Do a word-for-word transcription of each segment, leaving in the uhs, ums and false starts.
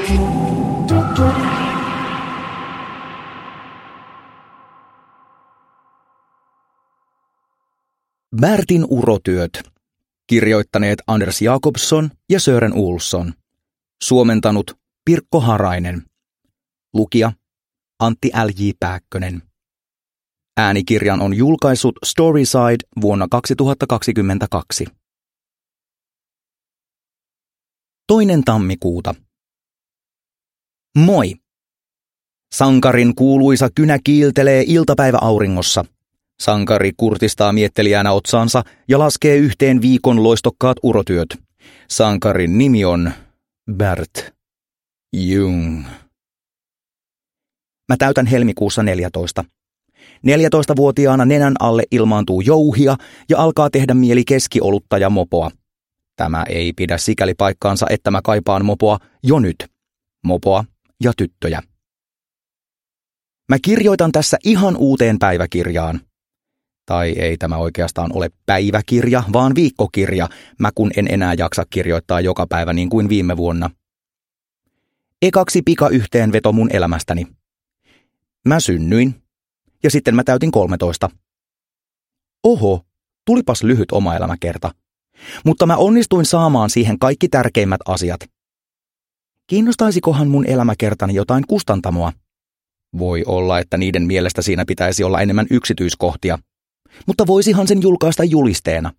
Bertin urotyöt. Kirjoittaneet Anders Jakobsson ja Sören Olsson. Suomentanut Pirkko Harainen. Lukija Antti L J Pääkkönen. Äänikirjan on julkaissut Storyside vuonna kaksituhattakaksikymmentäkaksi. Toinen tammikuuta. Moi! Sankarin kuuluisa kynä kiiltelee iltapäiväauringossa. Sankari kurtistaa miettelijänä otsaansa ja laskee yhteen viikon loistokkaat urotyöt. Sankarin nimi on Bert Jung. Mä täytän helmikuussa neljätoista. neljätoistavuotiaana nenän alle ilmaantuu jouhia ja alkaa tehdä mieli keskiolutta ja mopoa. Tämä ei pidä sikäli paikkaansa, että mä kaipaan mopoa jo nyt. Mopoa ja tyttöjä. Mä kirjoitan tässä ihan uuteen päiväkirjaan. Tai ei tämä oikeastaan ole päiväkirja, vaan viikkokirja, mä kun en enää jaksa kirjoittaa joka päivä niin kuin viime vuonna. Ekaksi pikayhteenveto mun elämästäni. Mä synnyin, ja sitten mä täytin kolmetoista. Oho, tulipas lyhyt oma elämäkerta. Mutta mä onnistuin saamaan siihen kaikki tärkeimmät asiat. Kiinnostaisikohan mun elämäkertani jotain kustantamoa? Voi olla, että niiden mielestä siinä pitäisi olla enemmän yksityiskohtia. Mutta voisihan sen julkaista julisteena.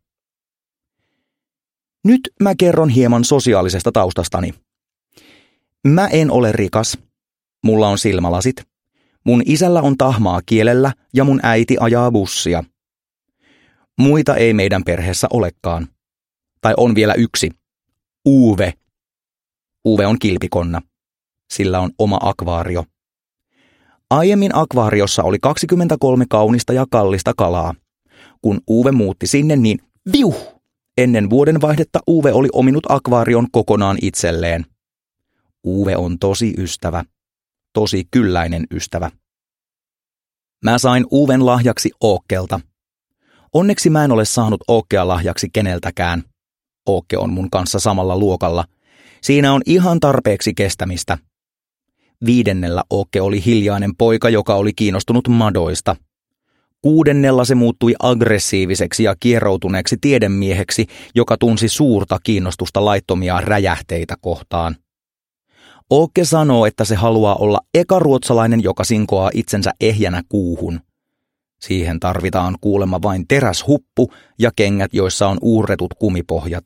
Nyt mä kerron hieman sosiaalisesta taustastani. Mä en ole rikas. Mulla on silmälasit. Mun isällä on tahmaa kielellä ja mun äiti ajaa bussia. Muita ei meidän perheessä olekaan. Tai on vielä yksi. Uwe. Uwe on kilpikonna. Sillä on oma akvaario. Aiemmin akvaariossa oli kaksikymmentäkolme kaunista ja kallista kalaa. Kun Uwe muutti sinne, niin viuh! Ennen vuodenvaihdetta Uwe oli ominut akvaarion kokonaan itselleen. Uwe on tosi ystävä. Tosi kylläinen ystävä. Mä sain Uven lahjaksi Åkelta. Onneksi mä en ole saanut Åkea lahjaksi keneltäkään. Åke on mun kanssa samalla luokalla. Siinä on ihan tarpeeksi kestämistä. Viidennellä Åke oli hiljainen poika, joka oli kiinnostunut madoista. Kuudennella se muuttui aggressiiviseksi ja kieroutuneeksi tiedemieheksi, joka tunsi suurta kiinnostusta laittomia räjähteitä kohtaan. Åke sanoo, että se haluaa olla eka ruotsalainen, joka sinkoaa itsensä ehjänä kuuhun. Siihen tarvitaan kuulemma vain teräshuppu ja kengät, joissa on uurretut kumipohjat.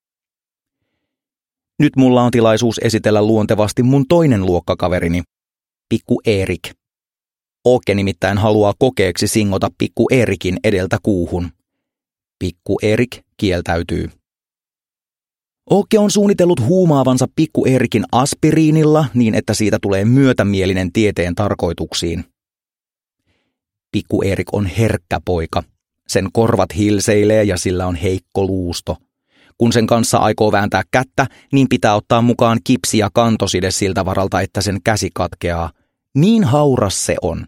Nyt mulla on tilaisuus esitellä luontevasti mun toinen luokkakaverini, Pikku Erik. Åke nimittäin haluaa kokeeksi singota Pikku Erikin edeltä kuuhun. Pikku Erik kieltäytyy. Åke on suunnitellut huumaavansa Pikku Erikin aspiriinilla niin, että siitä tulee myötämielinen tieteen tarkoituksiin. Pikku Erik on herkkä poika. Sen korvat hilseilee ja sillä on heikko luusto. Kun sen kanssa aikoo vääntää kättä, niin pitää ottaa mukaan kipsi ja kantoside siltä varalta, että sen käsi katkeaa. Niin hauras se on.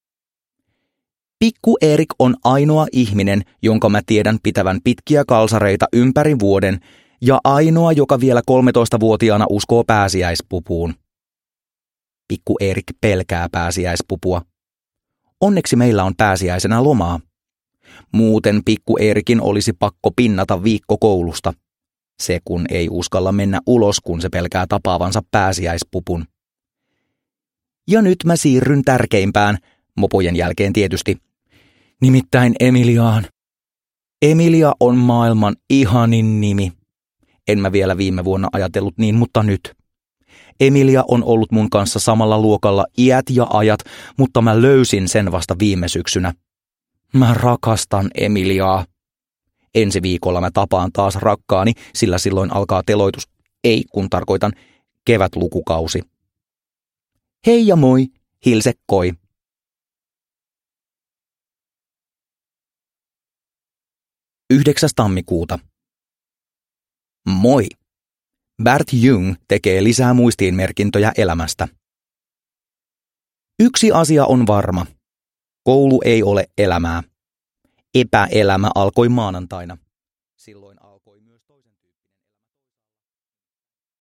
Pikku Erik on ainoa ihminen, jonka mä tiedän pitävän pitkiä kalsareita ympäri vuoden, ja ainoa, joka vielä kolmetoistavuotiaana uskoo pääsiäispupuun. Pikku Erik pelkää pääsiäispupua. Onneksi meillä on pääsiäisenä lomaa. Muuten Pikku Erikin olisi pakko pinnata viikko koulusta. Se kun ei uskalla mennä ulos, kun se pelkää tapaavansa pääsiäispupun. Ja nyt mä siirryn tärkeimpään, mopojen jälkeen tietysti, nimittäin Emiliaan. Emilia on maailman ihanin nimi. En mä vielä viime vuonna ajatellut niin, mutta nyt. Emilia on ollut mun kanssa samalla luokalla iät ja ajat, mutta mä löysin sen vasta viime syksynä. Mä rakastan Emiliaa. Ensi viikolla mä tapaan taas rakkaani, sillä silloin alkaa teloitus, ei kun tarkoitan kevätlukukausi. Hei ja moi, Hilse Koi. yhdeksäs tammikuuta. Moi! Bert Jung tekee lisää muistiinmerkintöjä elämästä. Yksi asia on varma. Koulu ei ole elämää. Epäelämä alkoi maanantaina. Silloin